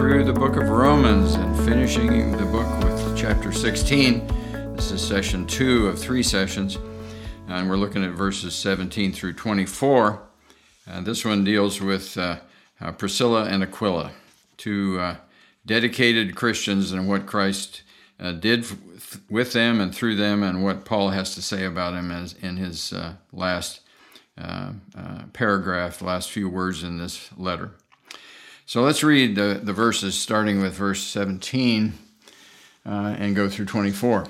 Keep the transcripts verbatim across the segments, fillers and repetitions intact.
through the book of Romans and finishing the book with chapter sixteen. This is session two of three sessions, and we're looking at verses seventeen through twenty-four. Uh, this one deals with uh, uh, Priscilla and Aquila, two uh, dedicated Christians, and what Christ uh, did f- with them and through them, and what Paul has to say about him as in his uh, last uh, uh, paragraph, last few words in this letter. So let's read the, the verses starting with verse seventeen uh, and go through twenty-four.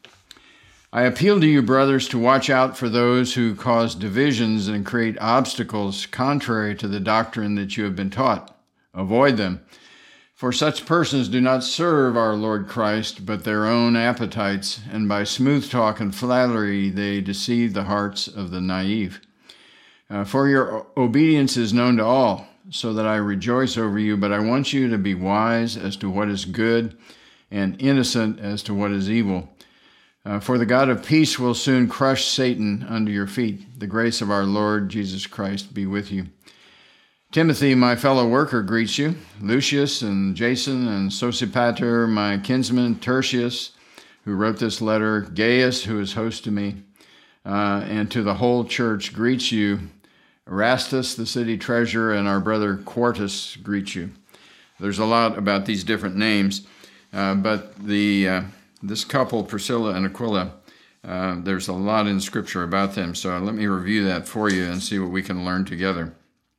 I appeal to you, brothers, to watch out for those who cause divisions and create obstacles contrary to the doctrine that you have been taught. Avoid them, for such persons do not serve our Lord Christ, but their own appetites, and by smooth talk and flattery they deceive the hearts of the naive. Uh, for your obedience is known to all, so that I rejoice over you, but I want you to be wise as to what is good and innocent as to what is evil. Uh, for the God of peace will soon crush Satan under your feet. The grace of our Lord Jesus Christ be with you. Timothy, my fellow worker, greets you. Lucius and Jason and Sosipater, my kinsman, Tertius, who wrote this letter, Gaius, who is host to me, uh, and to the whole church greets you. Erastus, the city treasurer, and our brother Quartus greet you. There's a lot about these different names, uh, but the uh, this couple, Priscilla and Aquila, uh, there's a lot in Scripture about them, so let me review that for you and see what we can learn together.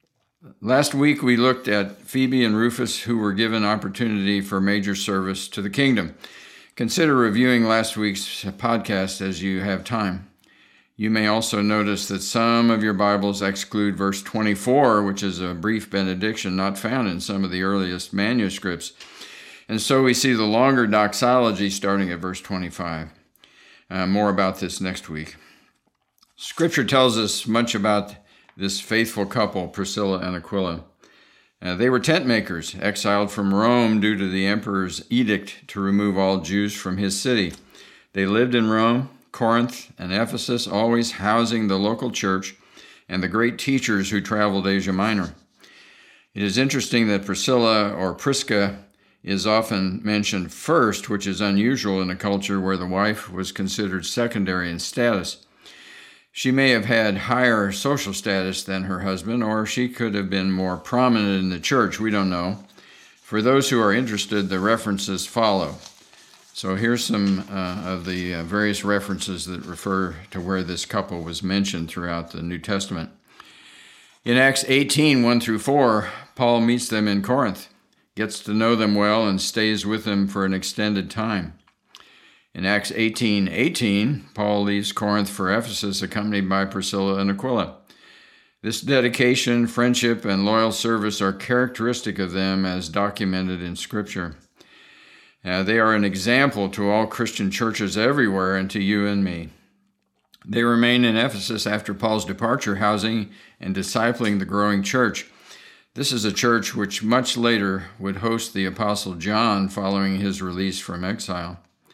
Last week we looked at Phoebe and Rufus, who were given opportunity for major service to the kingdom. Consider reviewing last week's podcast as you have time. You may also notice that some of your Bibles exclude verse twenty-four, which is a brief benediction not found in some of the earliest manuscripts. And so we see the longer doxology starting at verse twenty-five. Uh, more about this next week. Scripture tells us much about this faithful couple, Priscilla and Aquila. Uh, they were tent makers, exiled from Rome due to the emperor's edict to remove all Jews from his city. They lived in Rome, Corinth, and Ephesus, always housing the local church and the great teachers who traveled Asia Minor. It is interesting that Priscilla, or Prisca, is often mentioned first, which is unusual in a culture where the wife was considered secondary in status. She may have had higher social status than her husband, or she could have been more prominent in the church. We don't know. For those who are interested, the references follow. So here's some uh, of the uh, various references that refer to where this couple was mentioned throughout the New Testament. In Acts eighteen, one through four, Paul meets them in Corinth, gets to know them well, and stays with them for an extended time. In Acts eighteen eighteen, Paul leaves Corinth for Ephesus, accompanied by Priscilla and Aquila. This dedication, friendship, and loyal service are characteristic of them as documented in Scripture. Uh, they are an example to all Christian churches everywhere and to you and me. They remain in Ephesus after Paul's departure, housing and discipling the growing church. This is a church which much later would host the Apostle John following his release from exile.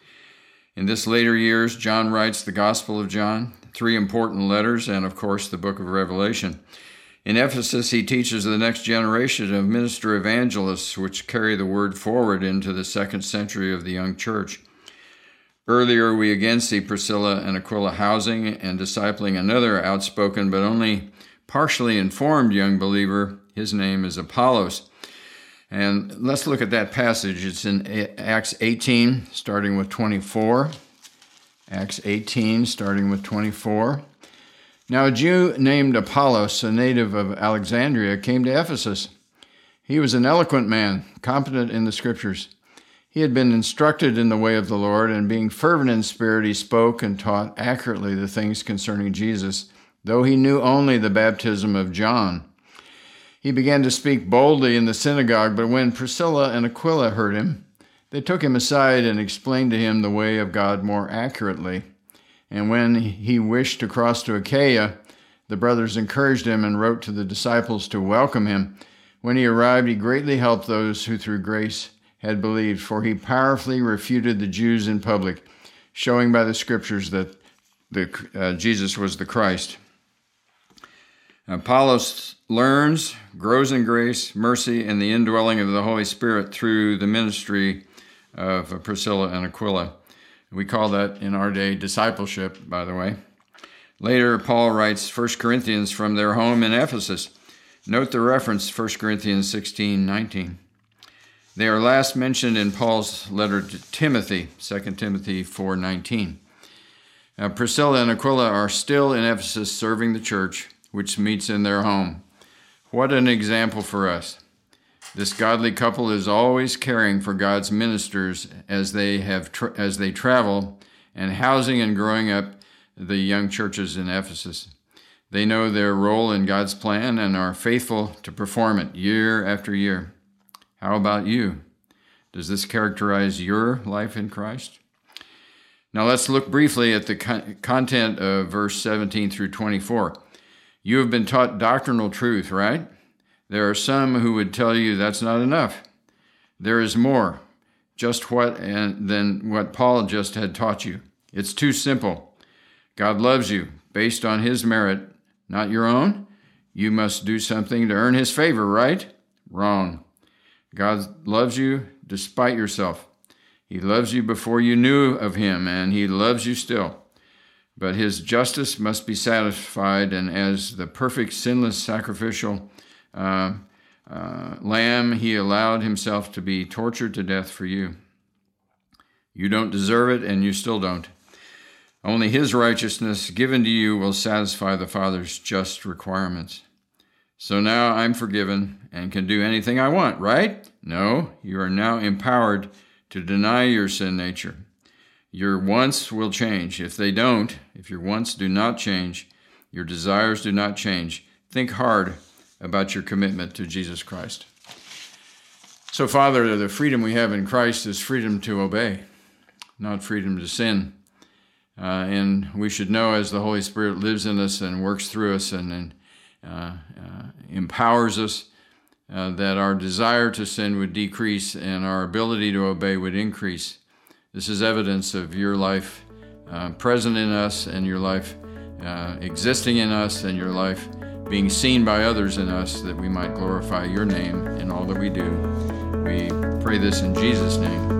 In this later years, John writes the Gospel of John, three important letters, and of course the book of Revelation. In Ephesus, he teaches the next generation of minister evangelists which carry the word forward into the second century of the young church. Earlier, we again see Priscilla and Aquila housing and discipling another outspoken but only partially informed young believer. His name is Apollos. And let's look at that passage. It's in Acts eighteen, starting with twenty-four. Acts eighteen, starting with twenty-four. Now a Jew named Apollos, a native of Alexandria, came to Ephesus. He was an eloquent man, competent in the Scriptures. He had been instructed in the way of the Lord, and being fervent in spirit, he spoke and taught accurately the things concerning Jesus, though he knew only the baptism of John. He began to speak boldly in the synagogue, but when Priscilla and Aquila heard him, they took him aside and explained to him the way of God more accurately. And when he wished to cross to Achaia, the brothers encouraged him and wrote to the disciples to welcome him. When he arrived, he greatly helped those who through grace had believed, for he powerfully refuted the Jews in public, showing by the Scriptures that the, uh, Jesus was the Christ. Apollos learns, grows in grace, mercy, and the indwelling of the Holy Spirit through the ministry of Priscilla and Aquila. We call that in our day discipleship, by the way. Later, Paul writes First Corinthians from their home in Ephesus. Note the reference, First Corinthians sixteen nineteen. They are last mentioned in Paul's letter to Timothy, Second Timothy four nineteen. Now, Priscilla and Aquila are still in Ephesus serving the church, which meets in their home. What an example for us. This godly couple is always caring for God's ministers as they have tra- as they travel and housing and growing up the young churches in Ephesus. They know their role in God's plan and are faithful to perform it year after year. How about you? Does this characterize your life in Christ? Now let's look briefly at the con- content of verse seventeen through twenty-four. You have been taught doctrinal truth, right? There are some who would tell you that's not enough. There is more, just what and than what Paul just had taught you. It's too simple. God loves you based on his merit, not your own. You must do something to earn his favor, right? Wrong. God loves you despite yourself. He loves you before you knew of him, and he loves you still. But his justice must be satisfied, and as the perfect, sinless, sacrificial uh, uh, lamb, he allowed himself to be tortured to death for you. You don't deserve it, and you still don't. Only his righteousness given to you will satisfy the Father's just requirements. So now I'm forgiven and can do anything I want, right? No, you are now empowered to deny your sin nature. Your wants will change. If they don't, if your wants do not change, your desires do not change, think hard about your commitment to Jesus Christ. So, Father, the freedom we have in Christ is freedom to obey, not freedom to sin. Uh, and we should know as the Holy Spirit lives in us and works through us and, and uh, uh, empowers us, uh, that our desire to sin would decrease and our ability to obey would increase. This is evidence of your life uh, present in us and your life uh, existing in us and your life being seen by others in us, that we might glorify your name in all that we do. We pray this in Jesus' name.